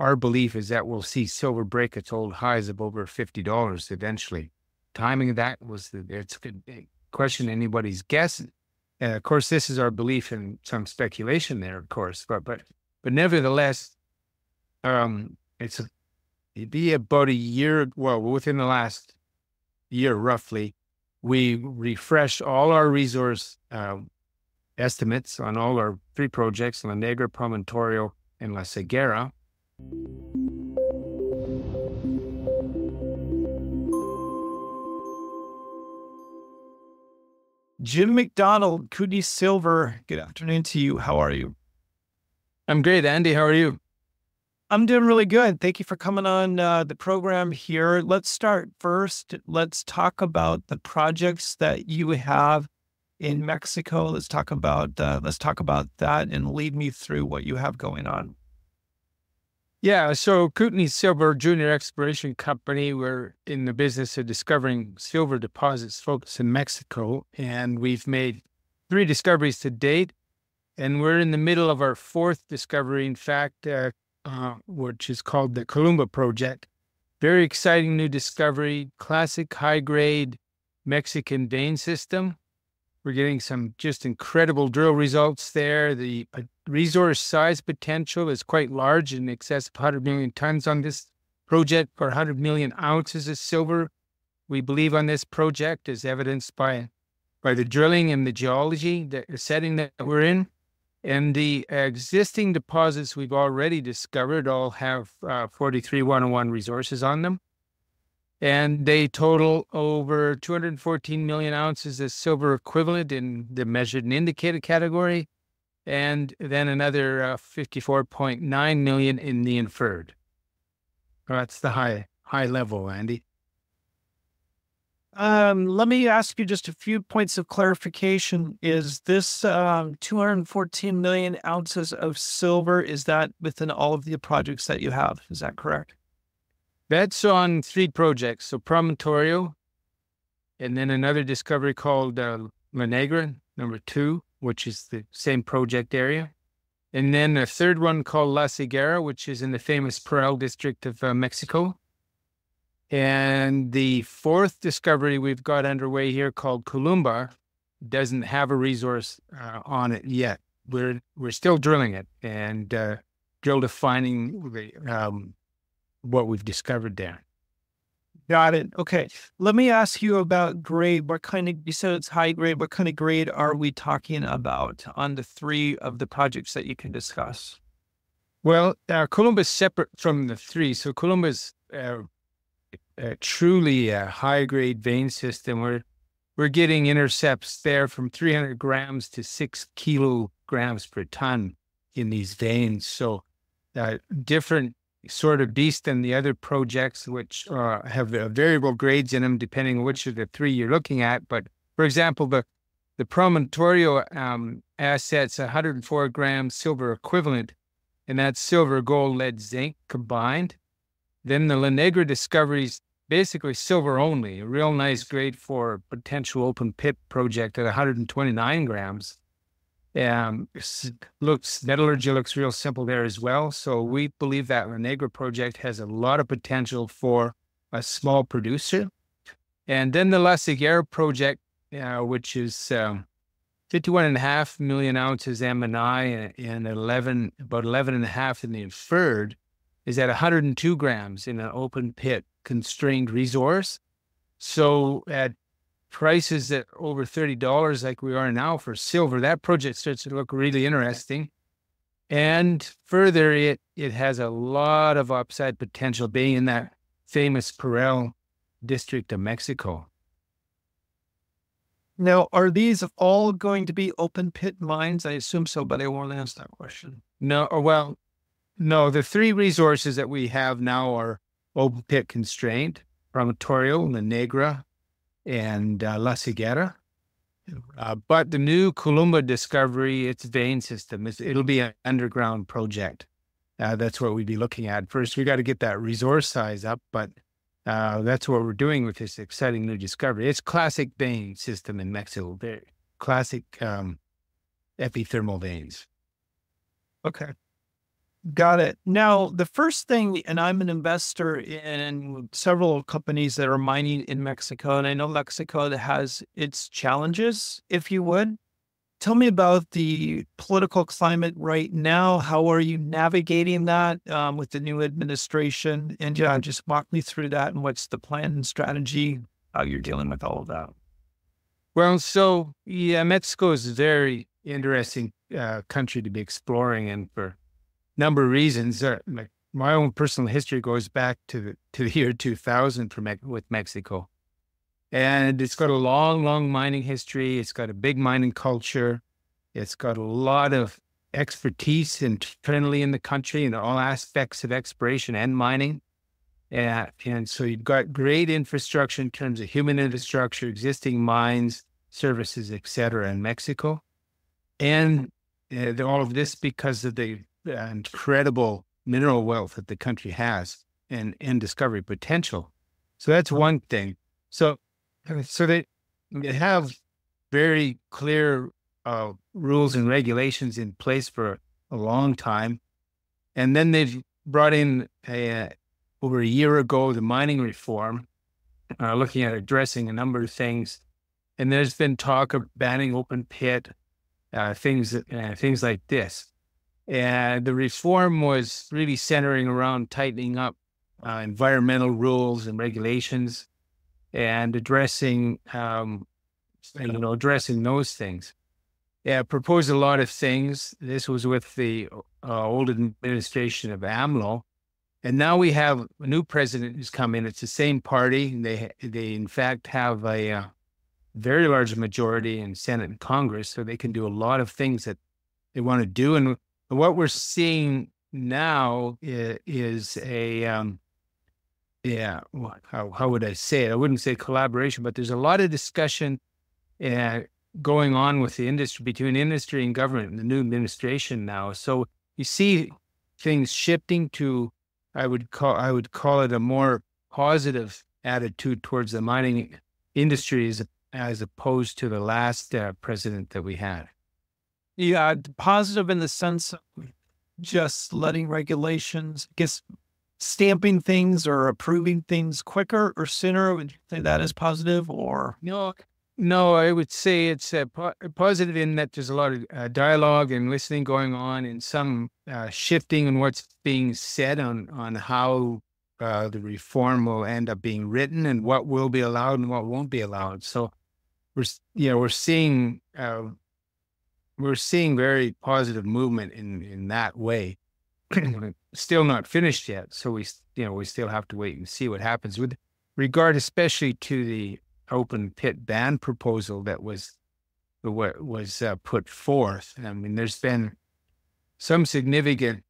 our belief is that we'll see silver break its old highs of over $50 eventually. Timing of that it's a good question. Anybody's guess. Of course, this is our belief and some speculation there, of course, but nevertheless, it'd be about a year. Well, within the last year, roughly, we refreshed all our resource estimates on all our 3 projects: La Negra, Promontorio, and La Ceguera. Jim McDonald, Kootenay Silver. Good afternoon to you. How are you? I'm great, Andy. How are you? I'm doing really good. Thank you for coming on the program here. Let's start first. Let's talk about the projects that you have in Mexico. Let's talk about that and lead me through what you have going on. Yeah, so Kootenay Silver Junior Exploration Company, we're in the business of discovering silver deposits focused in Mexico, and we've made 3 discoveries to date, and we're in the middle of our 4th discovery, in fact, which is called the Columba Project. Very exciting new discovery, classic high-grade Mexican vein system. We're getting some just incredible drill results there. The resource size potential is quite large, in excess of 100 million tons on this project, for 100 million ounces of silver. We believe on this project, as evidenced by the drilling and the geology, the setting that we're in. And the existing deposits we've already discovered all have 43-101 resources on them. And they total over 214 million ounces of silver equivalent in the measured and indicated category, and then another 54.9 million in the inferred. That's the high level, Andy. Let me ask you just a few points of clarification. Is this 214 million ounces of silver, is that within all of the projects that you have? Is that correct? That's on 3 projects. So Promontorio, and then another discovery called La Negra, number 2, which is the same project area. And then a 3rd one called La Ceguera, which is in the famous Parral district of Mexico. And the 4th discovery we've got underway here, called Columba, doesn't have a resource on it yet. We're still drilling it and drill defining what we've discovered there. Got it. Okay. Let me ask you about grade. You said it's high grade. What kind of grade are we talking about on the 3 of the projects that you can discuss? Well, Columba is separate from the 3. So Columba is truly a high grade vein system. We're getting intercepts there from 300 grams to 6 kilograms per ton in these veins. So different sort of beast than the other projects, which have variable grades in them depending on which of the 3 you're looking at. But for example, the Promontorio asset's 104 grams silver equivalent, and that's silver, gold, lead, zinc combined. Then the La Negra discovery's basically silver only, a real nice grade for a potential open pit project at 129 grams. Metallurgy looks real simple there as well. So we believe that La Negra project has a lot of potential for a small producer. And then the La Ceguera project, which is 51.5 million ounces M&I and about 11.5 in the inferred, is at 102 grams in an open pit constrained resource. So at prices at over $30 like we are now for silver, that project starts to look really interesting. And further, it has a lot of upside potential, being in that famous Parral district of Mexico. Now, are these all going to be open pit mines? I assume so, but I won't ask that question. No, the 3 resources that we have now are open pit constrained: Promontorio, La Negra, and La Ceguera. But the new Columba discovery, its vein system, it'll be an underground project. That's what we'd be looking at. First, we got to get that resource size up, but that's what we're doing with this exciting new discovery. It's classic vein system in Mexico, very classic epithermal veins. Okay. Got it. Now, the first thing, and I'm an investor in several companies that are mining in Mexico, and I know Mexico that has its challenges, if you would. Tell me about the political climate right now. How are you navigating that with the new administration? And yeah, just walk me through that and what's the plan and strategy, how you're dealing with all of that. Well, so yeah, Mexico is a very interesting country to be exploring, and for a number of reasons. Like my own personal history goes back to the year 2000 with Mexico, and it's got a long, long mining history. It's got a big mining culture. It's got a lot of expertise internally in the country in all aspects of exploration and mining. And so you've got great infrastructure in terms of human infrastructure, existing mines, services, et cetera, in Mexico. And all of this because of the incredible mineral wealth that the country has and discovery potential. So that's one thing. So they have very clear rules and regulations in place for a long time. And then they've brought in over a year ago, the mining reform, looking at addressing a number of things. And there's been talk of banning open pit, things like this. And the reform was really centering around tightening up environmental rules and regulations and addressing those things. Yeah, proposed a lot of things. This was with the old administration of AMLO. And now we have a new president who's come in. It's the same party. And they in fact have a very large majority in Senate and Congress, so they can do a lot of things that they want to do. And what we're seeing now is how would I say it? I wouldn't say collaboration, but there's a lot of discussion going on with the industry, between industry and government and the new administration now. So you see things shifting to, I would call it a more positive attitude towards the mining industry as opposed to the last president that we had. Yeah, positive in the sense of just letting regulations, I guess, stamping things or approving things quicker or sooner. Would you say that is positive or? No, I would say it's positive in that there's a lot of dialogue and listening going on, and some shifting in what's being said on how the reform will end up being written and what will be allowed and what won't be allowed. So we're seeing very positive movement in that way. Still not finished yet, so we still have to wait and see what happens with regard, especially to the open pit ban proposal that was put forth. I mean, there's been some significant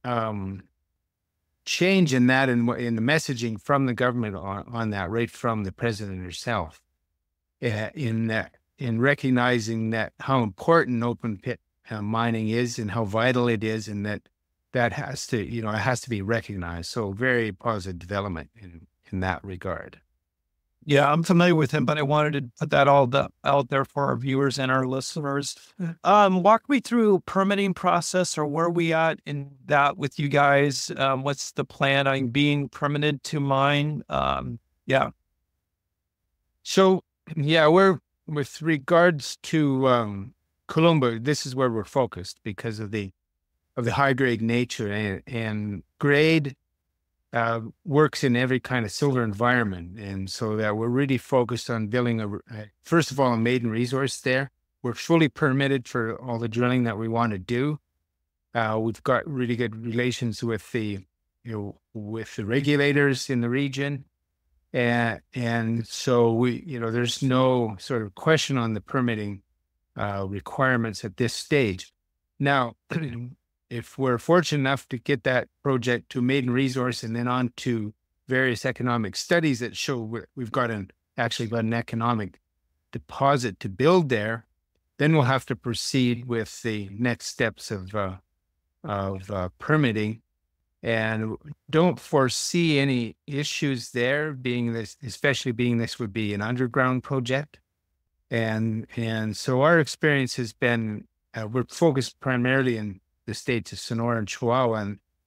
change in that in the messaging from the government on that, right from the president herself, in recognizing that how important open pit mining is and how vital it is, and that has to it has to be recognized. So very positive development in that regard. Yeah, I'm familiar with him, but I wanted to put that all out there for our viewers and our listeners. Walk me through permitting process, or where we at in that with you guys. What's the plan on being permitted to mine? Yeah. So we're with regards to Columba. This is where we're focused because of the high grade nature and grade. Works in every kind of silver environment. And so that we're really focused on building first of all, a maiden resource there. We're fully permitted for all the drilling that we want to do. We've got really good relations with the regulators in the region. And so there's no sort of question on the permitting requirements at this stage. Now, if we're fortunate enough to get that project to maiden resource and then on to various economic studies that show we've actually got an economic deposit to build there, then we'll have to proceed with the next steps of permitting, and don't foresee any issues there. Especially being this would be an underground project, and so our experience has been we're focused primarily in the states of Sonora and Chihuahua, and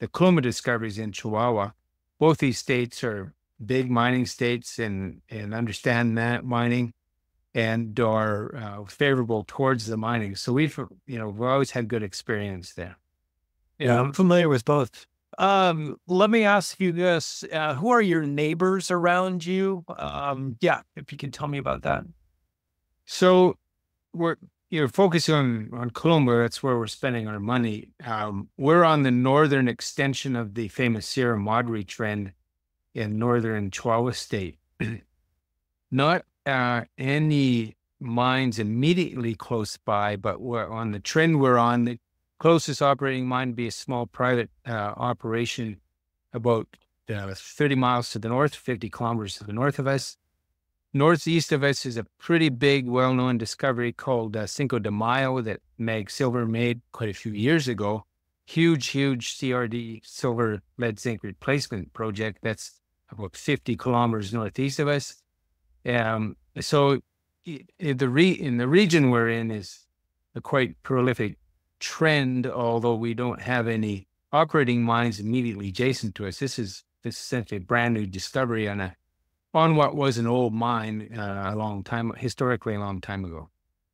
the Columba discoveries in Chihuahua. Both these states are big mining states and understand that mining and are favorable towards the mining. So we've always had good experience there. Yeah, I'm familiar with both. Let me ask you this. Who are your neighbors around you? Yeah, if you can tell me about that. So we're focusing on Columba. That's where we're spending our money. We're on the northern extension of the famous Sierra Madre trend in northern Chihuahua State. Not any mines immediately close by, but we're on the trend we're on. The closest operating mine would be a small private operation about 30 miles to the north, 50 kilometers to the north of us. Northeast of us is a pretty big, well-known discovery called Cinco de Mayo that Mag Silver made quite a few years ago. Huge CRD, silver, lead, zinc replacement project that's about 50 kilometers northeast of us. So in the region we're in is a quite prolific trend, although we don't have any operating mines immediately adjacent to us. This is essentially a brand new discovery on what was an old mine historically a long time ago.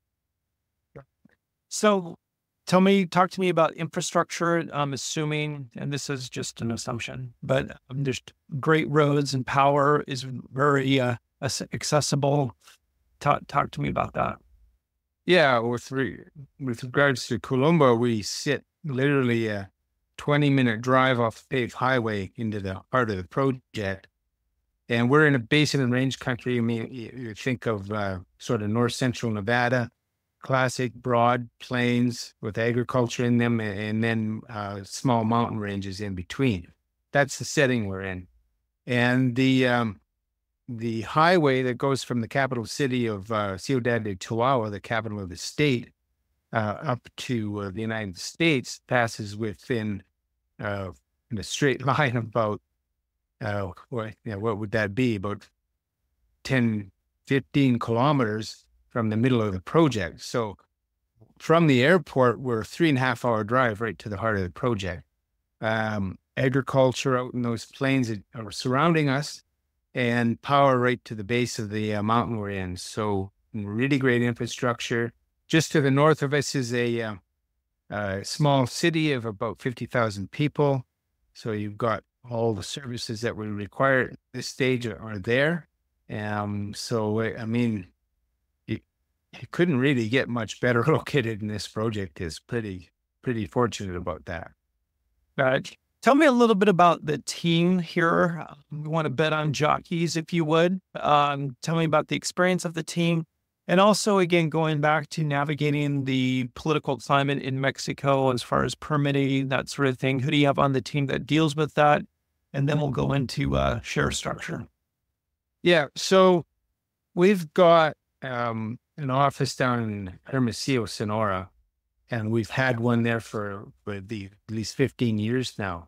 So talk to me about infrastructure. I'm assuming, and this is just an assumption, but there's great roads and power is very accessible. Talk to me about that. Yeah, with regards to Columba, we sit literally a 20-minute drive off the paved highway into the heart of the project. And we're in a basin and range country. I mean, you think of sort of north central Nevada, classic broad plains with agriculture in them, and then small mountain ranges in between. That's the setting we're in. And the highway that goes from the capital city of Ciudad de Chihuahua, the capital of the state, up to the United States passes within in a straight line about what would that be? About 10, 15 kilometers from the middle of the project. So from the airport, we're a 3.5 hour drive right to the heart of the project. Agriculture out in those plains that are surrounding us, and power right to the base of the mountain we're in. So really great infrastructure. Just to the north of us is a small city of about 50,000 people. So you've got all the services that we require at this stage are there. So, I mean, you couldn't really get much better located in this project. Is pretty fortunate about that. Tell me a little bit about the team here. We want to bet on jockeys, if you would. Tell me about the experience of the team. And also, again, going back to navigating the political climate in Mexico as far as permitting, that sort of thing. Who do you have on the team that deals with that? And then we'll go into share structure. Yeah, so we've got an office down in Hermosillo, Sonora, and we've had one there for at least 15 years now.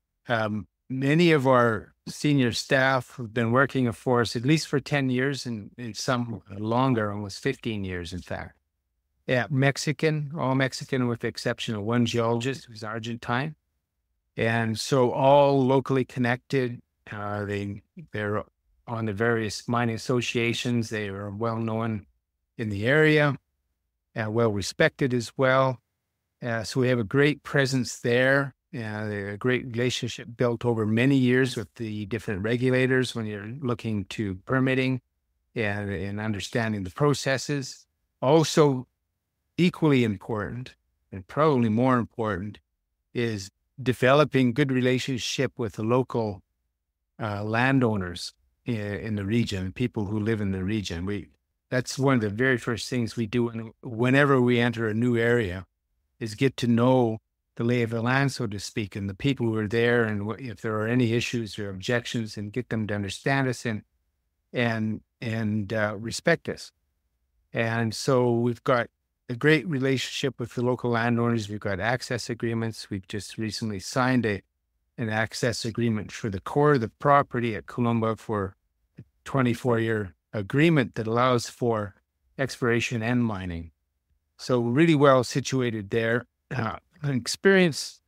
Many of our senior staff have been working for us at least for 10 years and some longer, almost 15 years, in fact. Yeah, all Mexican with the exception of one geologist who's Argentine. And so all locally connected. They're on the various mining associations. They are well known in the area and well respected as well. So we have a great presence there. A great relationship built over many years with the different regulators when you're looking to permitting and understanding the processes. Also, equally important, and probably more important, is developing good relationship with the local landowners in the region, people who live in the region. That's one of the very first things we do whenever we enter a new area, is get to know the lay of the land, so to speak, and the people who are there, and if there are any issues or objections, and get them to understand us and respect us. And so we've got a great relationship with the local landowners. We've got access agreements. We've just recently signed an access agreement for the core of the property at Columba for a 24-year agreement that allows for exploration and mining. So really well situated there. Experience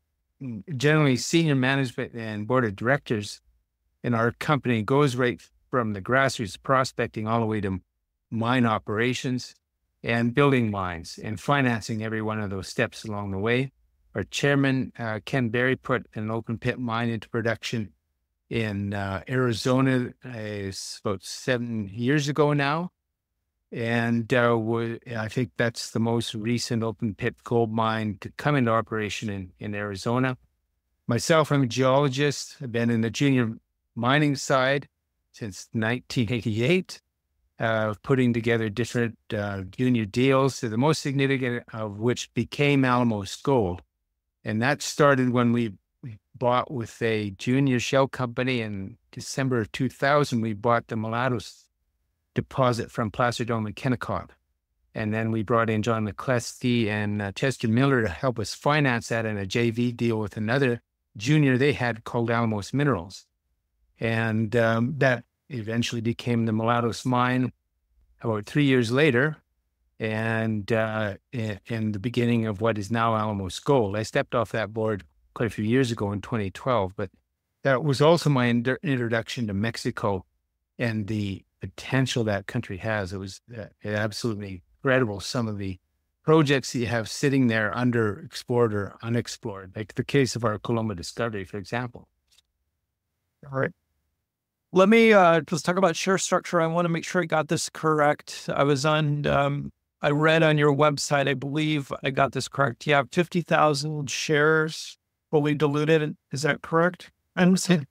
generally senior management and board of directors in our company goes right from the grassroots prospecting all the way to mine operations and building mines and financing every one of those steps along the way. Our chairman, Ken Berry, put an open pit mine into production in Arizona about 7 years ago now. And I think that's the most recent open pit gold mine to come into operation in Arizona. Myself, I'm a geologist. I've been in the junior mining side since 1988, putting together different junior deals, the most significant of which became Alamos Gold. And that started when we bought with a junior shell company in December of 2000. We bought the Mulatos deposit from Placer Dome and Kennecott. And then we brought in John McCleskey and Chester Miller to help us finance that in a JV deal with another junior they had called Alamos Minerals. And that eventually became the Mulatos mine about 3 years later, and in the beginning of what is now Alamos Gold. I stepped off that board quite a few years ago in 2012, but that was also my introduction to Mexico and the potential that country has. It was absolutely incredible, some of the projects you have sitting there underexplored or unexplored, like the case of our Colombo discovery, for example. All right. Let me let's talk about share structure. I want to make sure I got this correct. I read on your website, I believe I got this correct. You have 50,000 shares fully diluted. Is that correct? I'm saying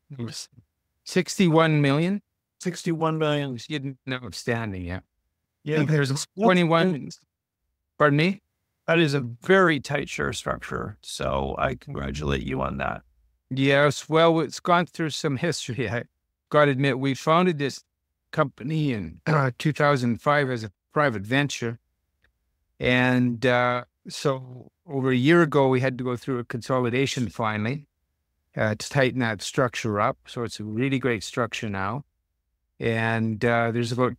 61 million. 61 million. You didn't know outstanding, yeah. Yeah. There's 21. Pardon me? That is a very tight share structure. So I congratulate you on that. Yes. Well, it's gone through some history. I got to admit, we founded this company in 2005 as a private venture. And so over a year ago, we had to go through a consolidation finally to tighten that structure up. So it's a really great structure now. And there's about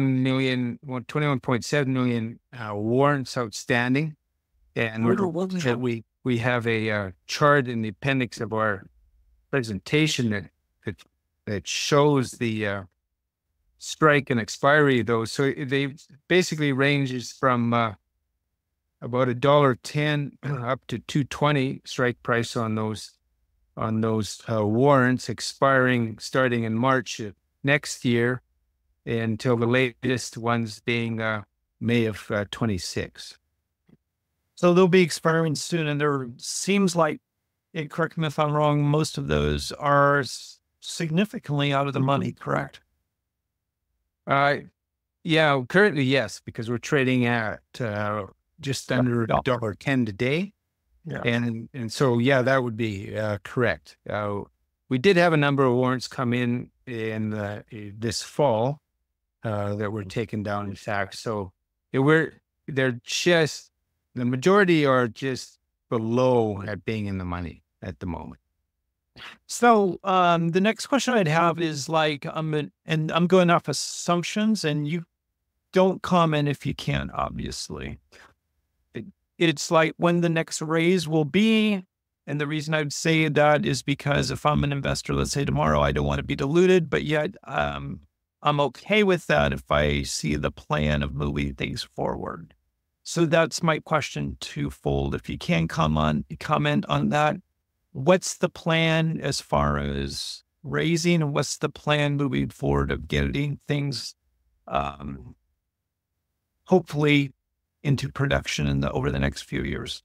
21.7 million warrants outstanding. And we have a chart in the appendix of our presentation that shows the strike and expiry of those. So they basically ranges from about $1.10 up to $2.20 strike price on those warrants, expiring starting in March of next year until the latest ones being May of 26. So they'll be expiring soon, and there seems like, correct me if I'm wrong, most of those are significantly out of the money, correct? Yeah, currently, yes, because we're trading at just under $1.10 today. Yeah. And so, yeah, that would be correct. We did have a number of warrants come in this fall that were taken down, in fact. So the majority are just below at being in the money at the moment. So the next question I'd have is and I'm going off assumptions, and you don't comment if you can, obviously. It's like when the next raise will be. And the reason I'd say that is because if I'm an investor, let's say tomorrow, I don't want to be diluted, but yet I'm okay with that if I see the plan of moving things forward. So that's my question twofold. If you can comment on that, what's the plan as far as raising, and what's the plan moving forward of getting things hopefully into production over the next few years?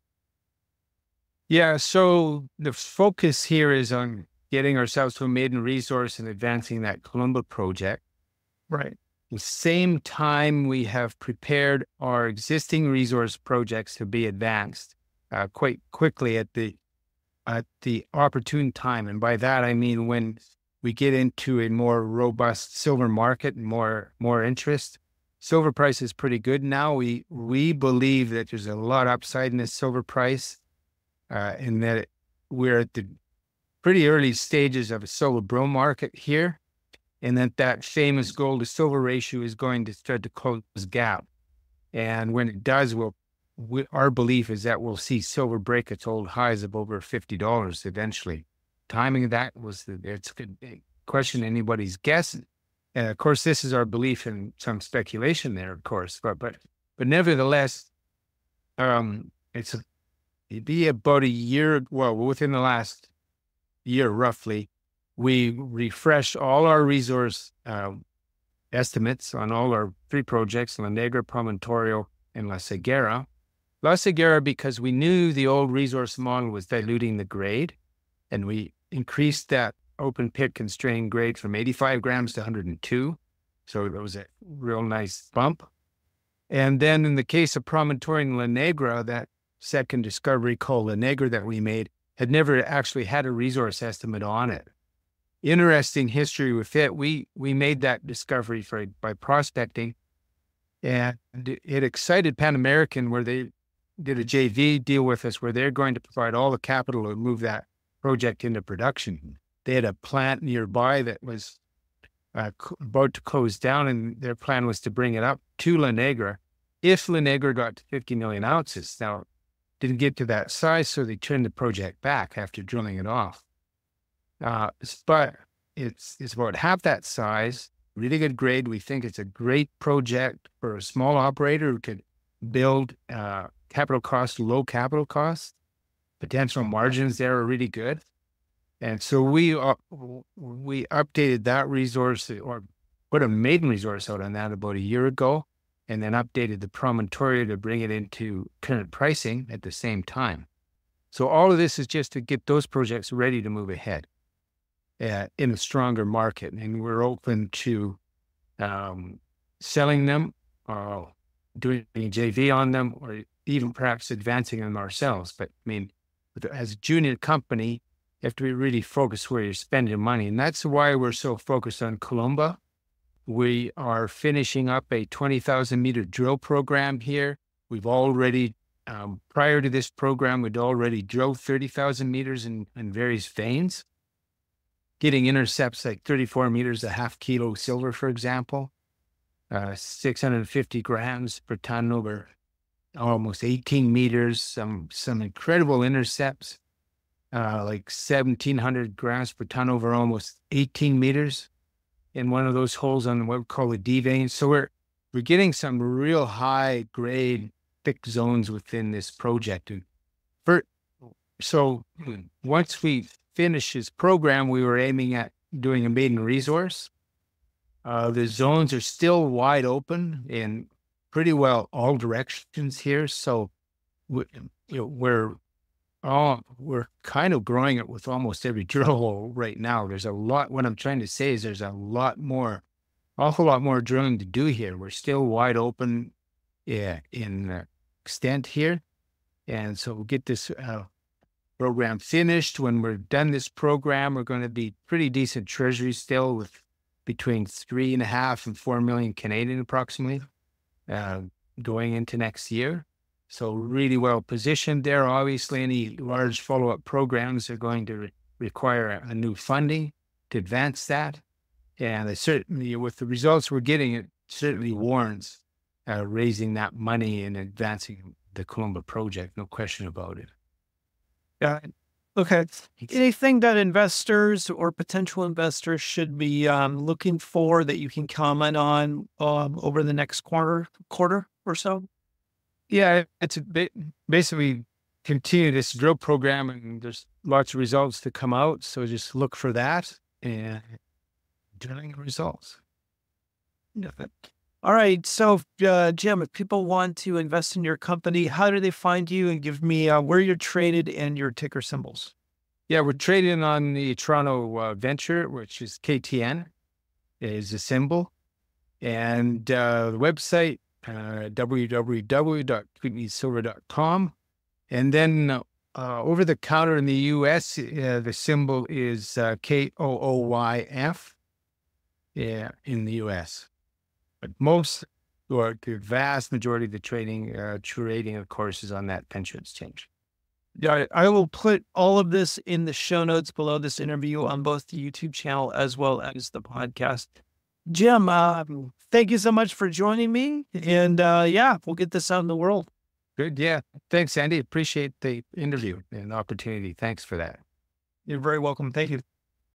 Yeah, so the focus here is on getting ourselves to a maiden resource and advancing that Colombo project. Right. At the same time, we have prepared our existing resource projects to be advanced quite quickly at the opportune time. And by that, I mean when we get into a more robust silver market and more interest. Silver price is pretty good now. We believe that there's a lot of upside in this silver price. In that we're at the pretty early stages of a silver bull market here, and that famous gold to silver ratio is going to start to close the gap. And when it does, we'll our belief is that we'll see silver break its old highs of over $50 eventually. Timing of that it's a good question, anybody's guess. And of course, this is our belief, and some speculation there, of course, but nevertheless, it'd be about a year. Well, within the last year, roughly, we refreshed all our resource estimates on all our 3 projects: La Negra, Promontorio, and La Ceguera. La Ceguera, because we knew the old resource model was diluting the grade, and we increased that open pit constrained grade from 85 grams to 102. So that was a real nice bump. And then in the case of Promontorio and La Negra, that second discovery called La Negra that we made had never actually had a resource estimate on it. Interesting history with it. We made that discovery by prospecting, and it excited Pan American, where they did a JV deal with us, where they're going to provide all the capital to move that project into production. They had a plant nearby that was about to close down, and their plan was to bring it up to La Negra if La Negra got to 50 million ounces. Now, didn't get to that size, so they turned the project back after drilling it off. But it's about half that size, really good grade. We think it's a great project for a small operator who could build capital costs, low capital costs. Potential margins there are really good. And so we updated that resource, or put a maiden resource out on that about a year ago, and then updated the Promontorio to bring it into current pricing at the same time. So all of this is just to get those projects ready to move ahead in a stronger market. And we're open to selling them, or doing a JV on them, or even perhaps advancing them ourselves. But I mean, as a junior company, you have to be really focused where you're spending money. And that's why we're so focused on Columba. We are finishing up a 20,000 meter drill program here. We've already, prior to this program, we'd already drilled 30,000 meters in various veins, getting intercepts like 34 meters, a half kilo silver, for example, 650 grams per ton over almost 18 meters, some incredible intercepts. Like 1,700 grams per ton over almost 18 meters in one of those holes on what we call the D vein. So we're getting some real high grade, thick zones within this project. So once we finish this program, we were aiming at doing a maiden resource. The zones are still wide open in pretty well all directions here. So we're kind of growing it with almost every drill hole right now. There's a lot. What I'm trying to say is there's awful lot more drilling to do here. We're still wide open in extent here. And so we'll get this program finished. When we're done this program, we're going to be pretty decent treasury still, with between 3.5 and 4 million Canadian approximately going into next year. So really well positioned there. Obviously, any large follow-up programs are going to require a new funding to advance that. And it certainly, with the results we're getting, it certainly warrants raising that money and advancing the Columba project. No question about it. Yeah. Okay. Anything that investors or potential investors should be looking for that you can comment on over the next quarter or so? Yeah, it's basically continue this drill program, and there's lots of results to come out. So just look for that and drilling results. All right. So, Jim, if people want to invest in your company, how do they find you? And give me where you're traded and your ticker symbols. Yeah, we're trading on the Toronto Venture, which is KTN, is a symbol. And the website, www.kootenaissilver.com. And then over the counter in the U.S., the symbol is KOOYF in the U.S. But the vast majority of the trading, of course, is on that venture exchange. Yeah, I will put all of this in the show notes below this interview on both the YouTube channel as well as the podcast. Jim, thank you so much for joining me. And we'll get this out in the world. Good. Yeah. Thanks, Andy. Appreciate the interview and opportunity. Thanks for that. You're very welcome. Thank you.